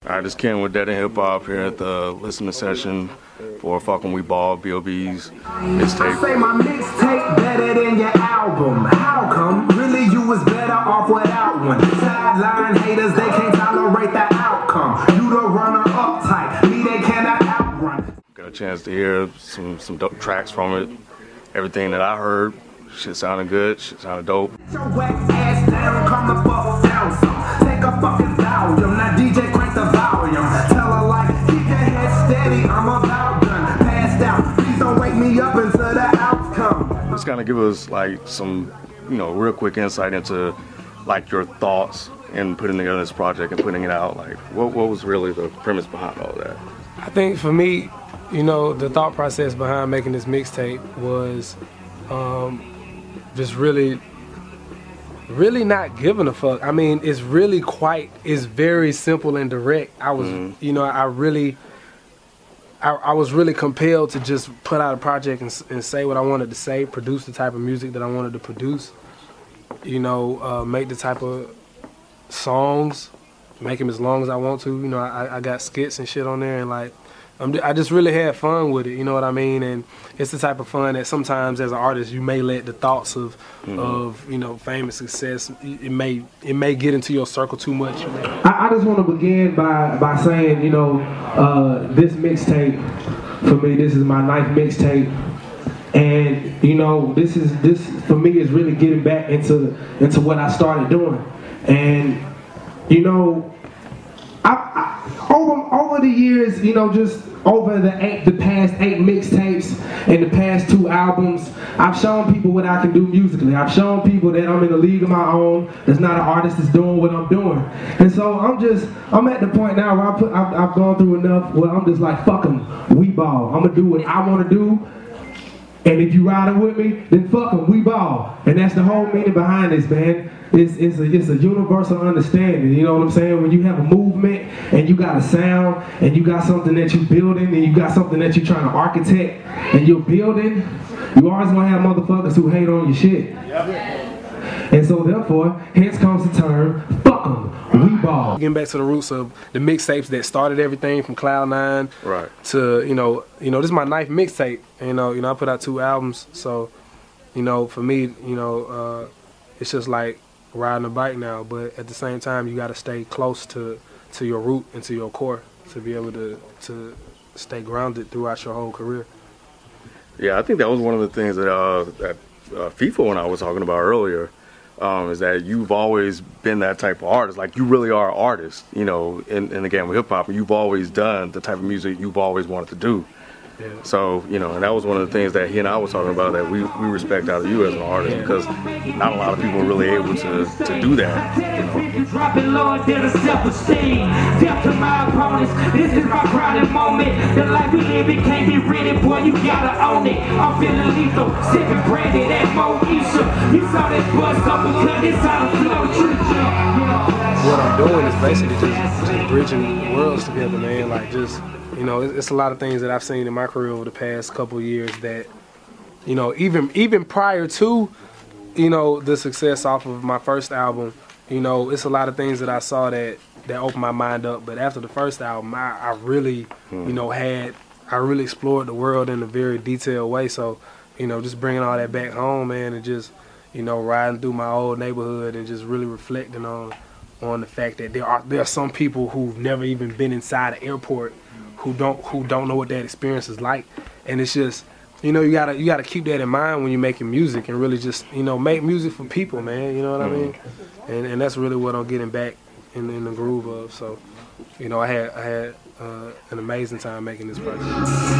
Alright, this Ken with Dead End Hip Hop here at the listening session for Fucking We Ball, B.O.B.'s mixtape. Say my mixtape better than your album. How come? Really, you was better off without one. Sideline haters, they can't tolerate the outcome. You the runner up type, me they cannot outrun. Got a chance to hear some dope tracks from it. Everything that I heard, shit sounded good, shit sounded dope. Your wet ass down, come the fuck down some. Take a fucking volume, now DJ crank the volume. Tell her like, keep your head steady, I'm about done. Passed out, please don't wake me up into the outcome. Just kind of give us like some, real quick insight into like your thoughts in putting together this project and putting it out. Like, what was really the premise behind all that? I think for me, the thought process behind making this mixtape was just really not giving a fuck. I mean, it's very simple and direct. I was, I was really compelled to just put out a project and say what I wanted to say, produce the type of music that I wanted to produce, make the type of songs, make them as long as I want to. I got skits and shit on there, and like, I just really had fun with it, you know what I mean? And it's the type of fun that sometimes as an artist you may let the thoughts of fame and success, it may get into your circle too much. I just want to begin by saying, this mixtape, for me, this is my 9th mixtape. And this for me is really getting back into what I started doing. And over the years, just over the past 8 mixtapes and the past 2 albums, I've shown people what I can do musically. I've shown people that I'm in a league of my own. There's not an artist that's doing what I'm doing. And so I'm at the point now where I've gone through enough where I'm just like, fuck 'em, we ball. I'm gonna do what I wanna do. And if you riding with me, then fuck 'em, we ball. And that's the whole meaning behind this, man. It's a universal understanding, you know what I'm saying? When you have a movement and you got a sound and you got something that you're building and you got something that you're trying to architect and you're building, you always gonna have motherfuckers who hate on your shit. And so therefore, hence comes the term, fuck 'em, we ball. Getting back to the roots of the mixtapes that started everything from Cloud 9 right to, this is my 9th mixtape. I put out 2 albums, so, for me, it's just like riding a bike now, but at the same time you got to stay close to your root and to your core to be able to stay grounded throughout your whole career. Yeah, I think that was one of the things that FIFA and I was talking about earlier, is that you've always been that type of artist. Like, you really are an artist, in the game of hip hop. You've always done the type of music you've always wanted to do. Yeah. So, and that was one of the things that he and I was talking about, that we respect out of you as an artist, because not a lot of people are really able to do that. Dropping Lord, there's a self-esteem. Death to my opponents, this is my crowded moment. The life we live, it can't be written, boy, you gotta own it. I'm feeling lethal, sipping brandy, that Moesha. You saw that buzz up because it's how the flow treat What I'm doing is basically just bridging worlds together, man. Like, just, it's a lot of things that I've seen in my career over the past couple of years that, even prior to, the success off of my first album, it's a lot of things that I saw that opened my mind up. But after the first album, I really, I really explored the world in a very detailed way. So, just bringing all that back home, man, and just, riding through my old neighborhood and just really reflecting on the fact that there are some people who've never even been inside an airport who don't know what that experience is like. And it's just, you gotta keep that in mind when you're making music, and really just, make music for people, man, you know what I mean? And that's really what I'm getting back in the groove of. So, I had an amazing time making this project.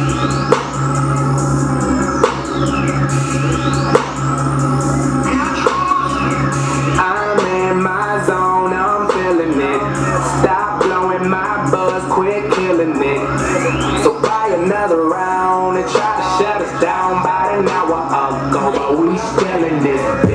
I'm in my zone, I'm feeling it. Stop blowing my buzz, quit killing it. So buy another round and try to shut us down. About an hour ago, but we still in this.